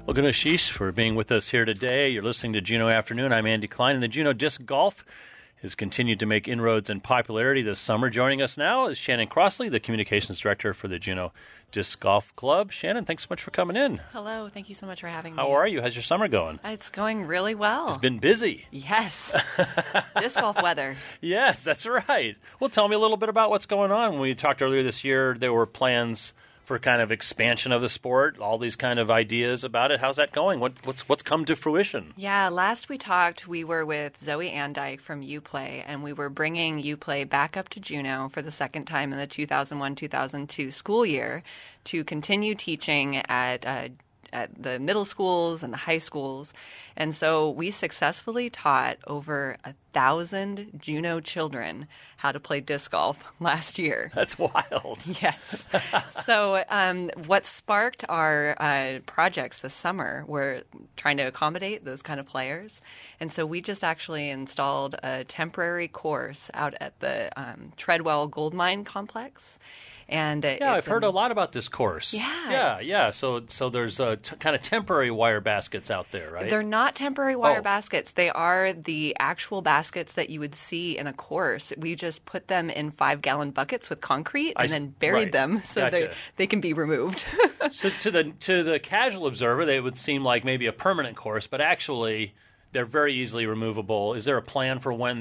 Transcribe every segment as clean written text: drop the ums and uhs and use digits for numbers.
Well, good Ashish for being with us here today. You're listening to Juneau Afternoon. I'm Andy Klein, and the Juneau Disc Golf has continued to make inroads in popularity this summer. Joining us now is Shannon Crossley, the Communications Director for the Juneau Disc Golf Club. Shannon, thanks so much for coming in. Hello. Thank you so much for having me. How are you? How's your summer going? It's going really well. It's been busy. Yes. Disc golf weather. Yes, that's right. Well, tell me a little bit about what's going on. When we talked earlier this year, there were plans for kind of expansion of the sport, all these kind of ideas about it. How's that going? What's come to fruition? Yeah, last we talked, we were with Zoe Andyke from UPlay, and we were bringing UPlay back up to Juneau for the second time in the 2001-2002 school year to continue teaching at the middle schools and the high schools. And so we successfully taught over 1,000 Juneau children how to play disc golf last year. That's wild. Yes. So what sparked our projects this summer were trying to accommodate those kind of players. And so we just actually installed a temporary course out at the Treadwell Gold Mine Complex. And I've heard a lot about this course. Yeah. So there's kind of temporary wire baskets out there, right? They're not temporary wire baskets. They are the actual baskets that you would see in a course. We just put them in 5-gallon buckets with concrete and then buried them so they can be removed. So to the casual observer, they would seem like maybe a permanent course, but actually they're very easily removable. Is there a plan for when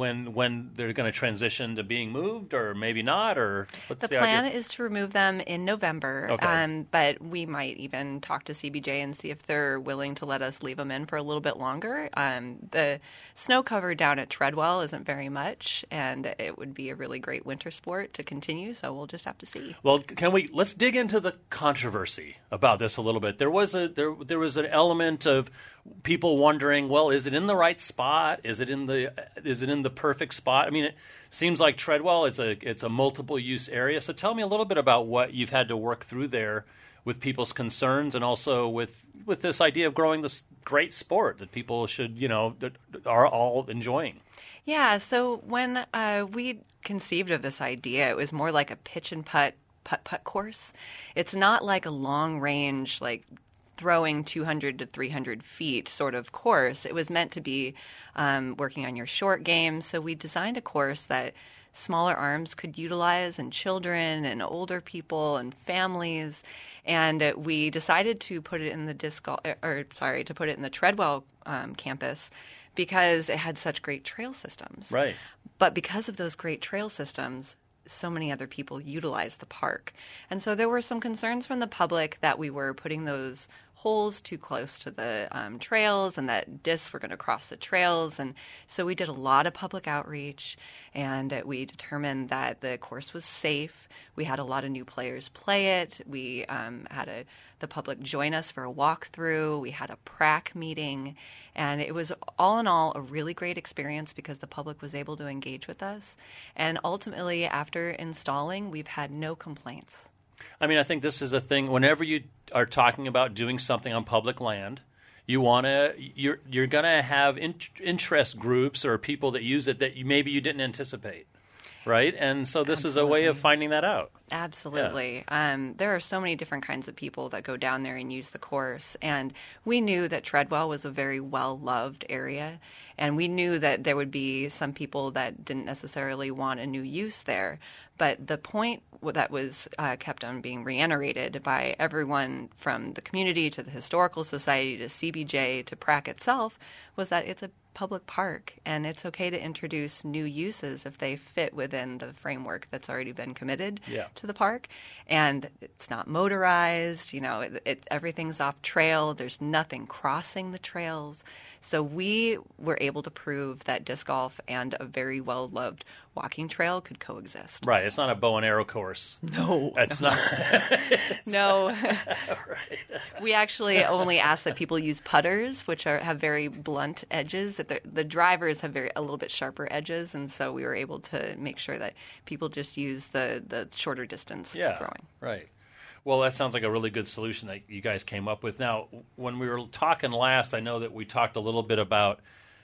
they're going to transition to being moved, or maybe not? Or what's the plan idea? is to remove them in November. Okay. But we might even talk to CBJ and see if they're willing to let us leave them in for a little bit longer. The snow cover down at Treadwell isn't very much, and it would be a really great winter sport to continue. So we'll just have to see. Well, let's dig into the controversy about this a little bit. There was an element of people wondering, well, is it in the right spot? Is it in the perfect spot? I mean, it seems like Treadwell, it's a multiple use area. So tell me a little bit about what you've had to work through there with people's concerns, and also with this idea of growing this great sport that people should, that are all enjoying. Yeah. So when we conceived of this idea, it was more like a pitch and putt course. It's not like a long range, like throwing 200 to 300 feet sort of course. It was meant to be working on your short game. So we designed a course that smaller arms could utilize, and children and older people and families. And we decided to put it in the to put it in the Treadwell campus because it had such great trail systems. Right. But because of those great trail systems, so many other people utilize the park. And so there were some concerns from the public that we were putting those holes too close to the trails, and that discs were going to cross the trails. And so we did a lot of public outreach, and we determined that the course was safe. We had a lot of new players play it. We had the public join us for a walkthrough. We had a prac meeting, and it was all in all a really great experience because the public was able to engage with us. And ultimately, after installing, we've had no complaints. I mean, I think this is a thing. Whenever you are talking about doing something on public land, you're going to have interest groups or people that use it that maybe you didn't anticipate, right? And so this is a way of finding that out. Absolutely. Yeah. There are so many different kinds of people that go down there and use the course. And we knew that Treadwell was a very well-loved area. And we knew that there would be some people that didn't necessarily want a new use there. But the point that was kept on being reiterated by everyone from the community to the Historical Society to CBJ to PRAC itself was that it's a public park, and it's okay to introduce new uses if they fit within the framework that's already been committed to the park. And it's not motorized, everything's off trail. There's nothing crossing the trails. So we were able to prove that disc golf and a very well-loved walking trail could coexist. Right. It's not a bow and arrow course. No. It's not. No. Right. We actually only ask that people use putters, which have very blunt edges. The drivers have a little bit sharper edges, and so we were able to make sure that people just use the shorter distance throwing. Right. Well, that sounds like a really good solution that you guys came up with. Now, when we were talking last, I know that we talked a little bit about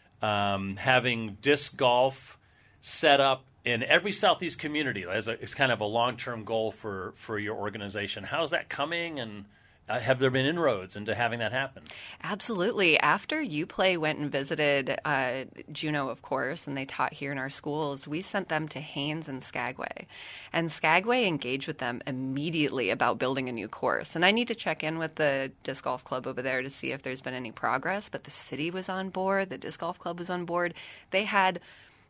having disc golf set up in every Southeast community. It's kind of a long-term goal for your organization. How's that coming? And Have there been inroads into having that happen? Absolutely. After UPlay went and visited Juneau, of course, and they taught here in our schools, we sent them to Haines and Skagway. And Skagway engaged with them immediately about building a new course. And I need to check in with the disc golf club over there to see if there's been any progress. But the city was on board. The disc golf club was on board. They had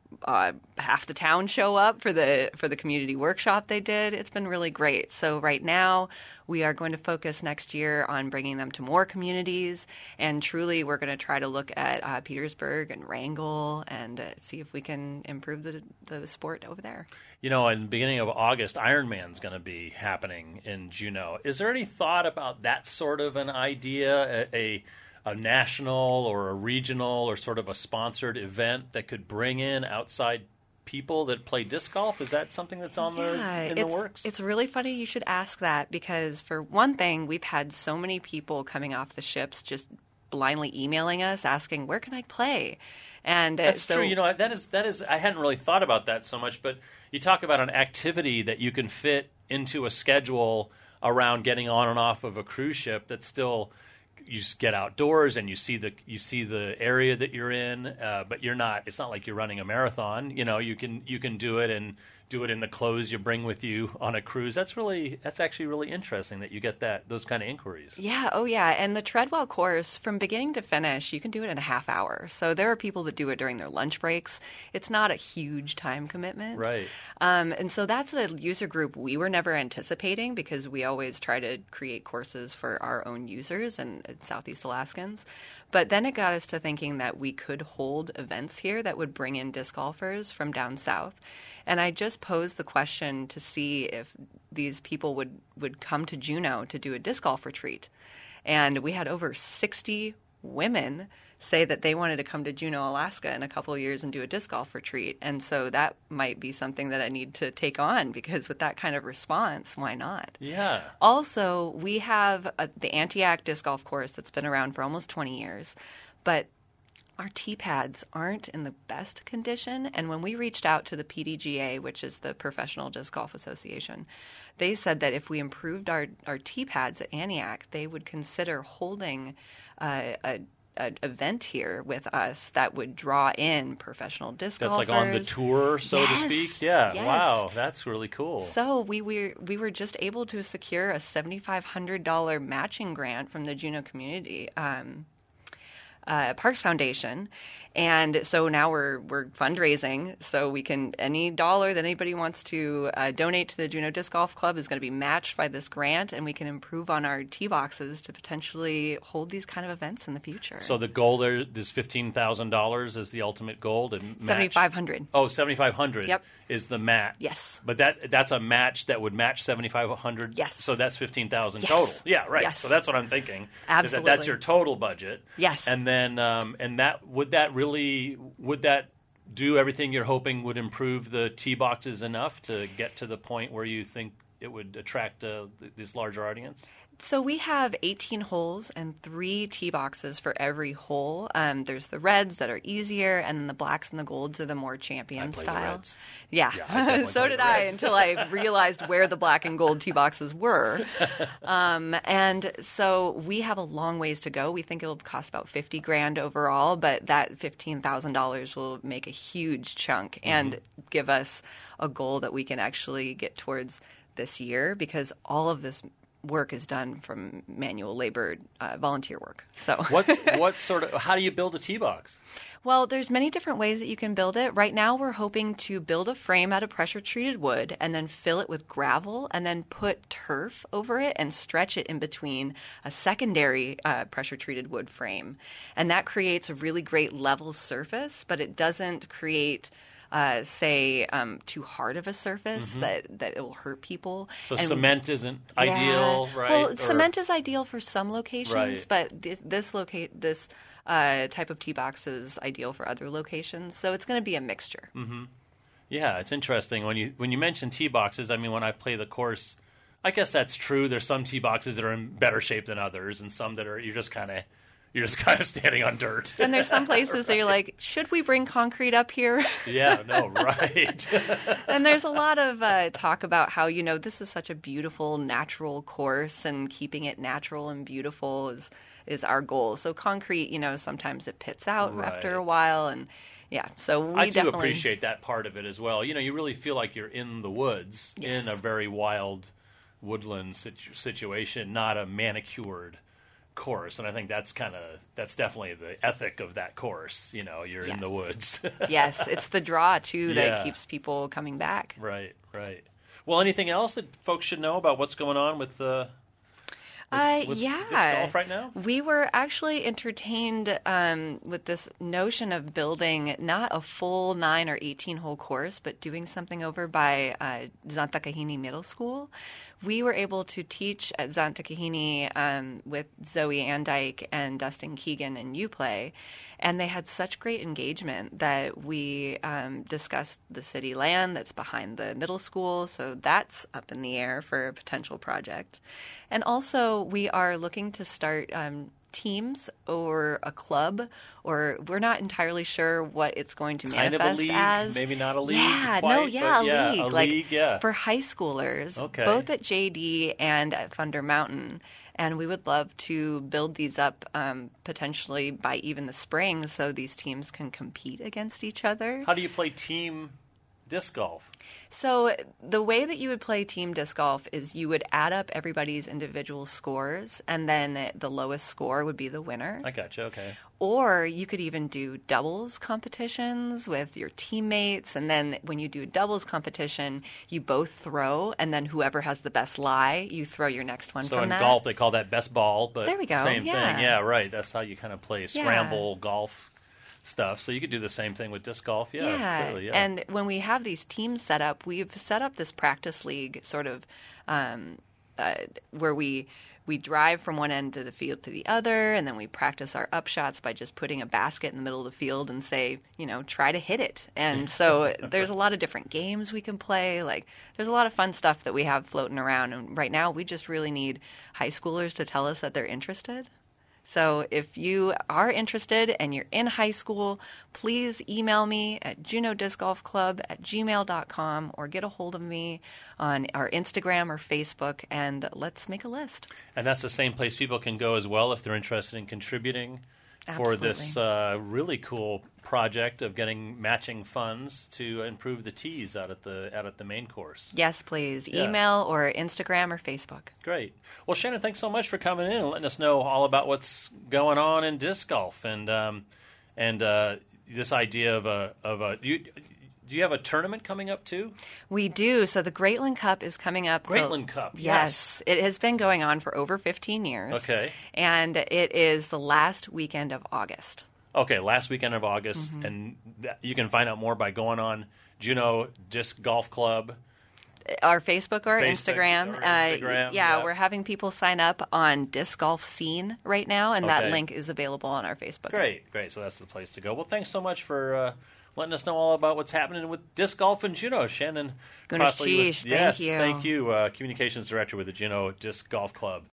half the town show up for the community workshop they did. It's been really great. So right now we are going to focus next year on bringing them to more communities, and truly we're going to try to look at Petersburg and Wrangell and see if we can improve the sport over there. You know, in the beginning of August, Ironman's going to be happening in Juneau. Is there any thought about that sort of an idea, a national or a regional or sort of a sponsored event that could bring in outside people that play disc golf? Is that something that's in the works? It's really funny you should ask that, because for one thing, we've had so many people coming off the ships just blindly emailing us asking, where can I play? And that's true. You know, that is. I hadn't really thought about that so much, but you talk about an activity that you can fit into a schedule around getting on and off of a cruise ship that's still. You just get outdoors and you see the area that you're in, but you're not. It's not like you're running a marathon. You know, you can do it and do it in the clothes you bring with you on a cruise. That's actually really interesting that you get those kind of inquiries. Yeah, oh yeah, and the Treadwell course from beginning to finish, you can do it in a half hour. So there are people that do it during their lunch breaks. It's not a huge time commitment, right? And so that's a user group we were never anticipating, because we always try to create courses for our own users and Southeast Alaskans. But then it got us to thinking that we could hold events here that would bring in disc golfers from down south. And I just posed the question to see if these people would come to Juneau to do a disc golf retreat. And we had over 60 women say that they wanted to come to Juneau, Alaska in a couple of years and do a disc golf retreat. And so that might be something that I need to take on, because with that kind of response, why not? Yeah. Also, we have the Antioch disc golf course that's been around for almost 20 years, but our tee pads aren't in the best condition. And when we reached out to the PDGA, which is the Professional Disc Golf Association, they said that if we improved our tee pads at Antioch, they would consider holding an event here with us that would draw in professional disc golfers. That's like on the tour, so to speak? Yeah. Yes. Wow, that's really cool. So we were just able to secure a $7,500 matching grant from the Juneau Community Parks Foundation. And so now we're fundraising, so we can, any dollar that anybody wants to donate to the Juneau Disc Golf Club is going to be matched by this grant, and we can improve on our tee boxes to potentially hold these kind of events in the future. So the goal there is $15,000 is the ultimate goal to match? $7,500. Oh, $7,500 Yep. is the match. Yes. But that's a match that would match $7,500? Yes. So that's $15,000 Yes. total. Yeah, right. Yes. So that's what I'm thinking. Absolutely. That's your total budget. Yes. And then would that do everything you're hoping would improve the tee boxes enough to get to the point where you think it would attract this larger audience? So we have 18 holes and 3 tee boxes for every hole. There's the reds that are easier, and then the blacks and the golds are the more champion style. The reds. Yeah, so did I, until I realized where the black and gold tee boxes were. And so we have a long ways to go. We think it will cost about $50,000 overall, but that $15,000 will make a huge chunk and give us a goal that we can actually get towards this year, because all of this work is done from manual labor, volunteer work. So how do you build a tee box? Well, there's many different ways that you can build it. Right now we're hoping to build a frame out of pressure-treated wood and then fill it with gravel and then put turf over it and stretch it in between a secondary pressure-treated wood frame. And that creates a really great level surface, but it doesn't create too hard of a surface that it will hurt people. So cement isn't ideal, right? Well, cement is ideal for some locations, right. But this type of tee box is ideal for other locations. So it's going to be a mixture. Mm-hmm. Yeah, it's interesting when you mention tee boxes. I mean, when I play the course, I guess that's true. There's some tee boxes that are in better shape than others, and some that are you're You're just kind of standing on dirt. And there's some places that you're like, should we bring concrete up here? Yeah, no, right. And there's a lot of talk about how, this is such a beautiful natural course, and keeping it natural and beautiful is our goal. So concrete, sometimes it pits out after a while, and yeah, so we I do definitely appreciate that part of it as well. You really feel like you're in the woods, Yes. in a very wild woodland situation, not a manicured course. And I think that's definitely the ethic of that course. You're in the woods. Yes, it's the draw too that Yeah. keeps people coming back. Right. Well, anything else that folks should know about what's going on with disc golf right now? We were actually entertained with this notion of building not a full 9 or 18-hole course, but doing something over by Zantakahini Middle School. We were able to teach at Zantakahini with Zoe Andike and Dustin Keegan and Uplay, and they had such great engagement that we discussed the city land that's behind the middle school, so that's up in the air for a potential project. And also, we are looking to start teams or a club, or we're not entirely sure what it's going to Kind manifest of a league, as. maybe not a league. Yeah, quite, a league. league, for high schoolers, Okay. both at JD and at Thunder Mountain. And we would love to build these up potentially by even the spring, so these teams can compete against each other. How do you play team disc golf? So the way that you would play team disc golf is you would add up everybody's individual scores, and then the lowest score would be the winner. I gotcha. Okay. Or you could even do doubles competitions with your teammates, and then when you do a doubles competition, you both throw, and then whoever has the best lie, you throw your next one So from in that. golf, they call that best ball, but There we go, same yeah. thing. Yeah, right. That's how you kind of play scramble golf stuff. So you could do the same thing with disc golf. Yeah, clearly, yeah. And when we have these teams set up, we've set up this practice league sort of where we drive from one end of the field to the other, and then we practice our upshots by just putting a basket in the middle of the field and say, try to hit it. And so there's a lot of different games we can play. Like, there's a lot of fun stuff that we have floating around. And right now, we just really need high schoolers to tell us that they're interested. So if you are interested and you're in high school, please email me at junodiscgolfclub@gmail.com or get a hold of me on our Instagram or Facebook, and let's make a list. And that's the same place people can go as well if they're interested in contributing for this really cool project of getting matching funds to improve the tees out at the main course. Yes, please. Yeah. Email or Instagram or Facebook. Great. Well, Shannon, thanks so much for coming in and letting us know all about what's going on in disc golf and this idea of a. Do you have a tournament coming up too? We do. So the Greatland Cup is coming up. Greatland Cup, Yes. It has been going on for over 15 years. Okay. And it is the last weekend of August. Okay, last weekend of August, and you can find out more by going on Juneau Disc Golf Club. Our Facebook or Facebook Instagram. or Instagram, yeah. We're having people sign up on Disc Golf Scene right now, and that Okay. link is available on our Facebook. Great. So that's the place to go. Well, thanks so much for letting us know all about what's happening with disc golf in Juneau, Shannon. Guneshish, Crossley thank you. Thank you, Communications Director with the Juneau Disc Golf Club.